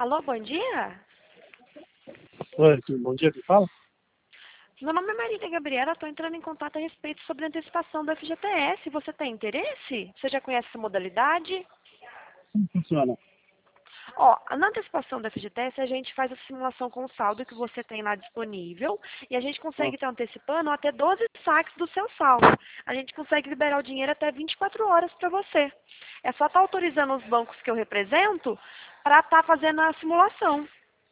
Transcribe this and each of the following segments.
Alô, bom dia? Oi, bom dia, quem fala? Meu nome é Marília Gabriela, estou entrando em contato a respeito sobre a antecipação do FGTS. Você tem interesse? Você já conhece essa modalidade? Como funciona? Ó, na antecipação do FGTS, a gente faz a simulação com o saldo que você tem lá disponível e a gente Ah, consegue estar antecipando até 12 saques do seu saldo. A gente consegue liberar o dinheiro até 24 horas para você. É só estar autorizando os bancos que eu represento para estar fazendo a simulação.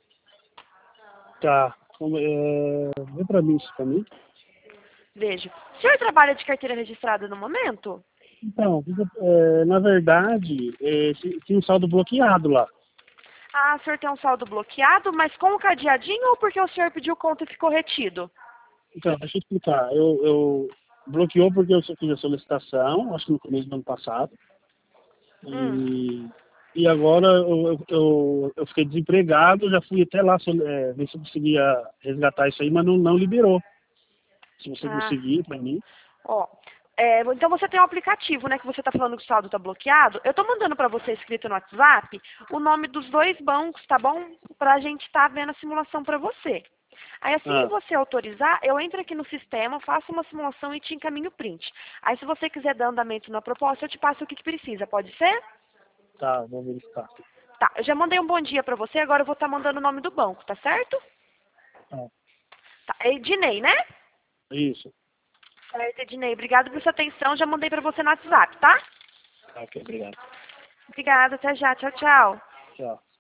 tá. Vê pra mim isso pra mim. Veja, o senhor trabalha de carteira registrada no momento? Então, na verdade, tinha um saldo bloqueado lá. Ah, o senhor tem um saldo bloqueado, mas com o cadeadinho ou porque o senhor pediu conta e ficou retido? Então, deixa eu explicar. Eu bloqueou porque eu só fiz a solicitação, acho que no começo do ano passado. Hum. E agora eu fiquei desempregado, já fui até lá ver se eu conseguia resgatar isso aí, mas não liberou. Se você Ah, conseguir pra mim. ó. Então você tem um aplicativo, né, que você está falando que o saldo está bloqueado. Eu estou mandando para você escrito no WhatsApp o nome dos dois bancos, tá bom? Para a gente estar vendo a simulação para você. Aí assim que Ah, você autorizar, eu entro aqui no sistema, faço uma simulação e te encaminho o print. Aí se você quiser dar andamento na proposta, eu te passo o que precisa, pode ser? tá, vou verificar. Tá, eu já mandei um bom dia para você, agora eu vou estar mandando o nome do banco, tá certo? Tá, Tá, é Ednei, né? isso. Certo, Ednei. Obrigada por sua atenção. Já mandei pra você no WhatsApp, tá? Tá, ok, obrigado. Obrigada. Até já. Tchau, tchau. Tchau.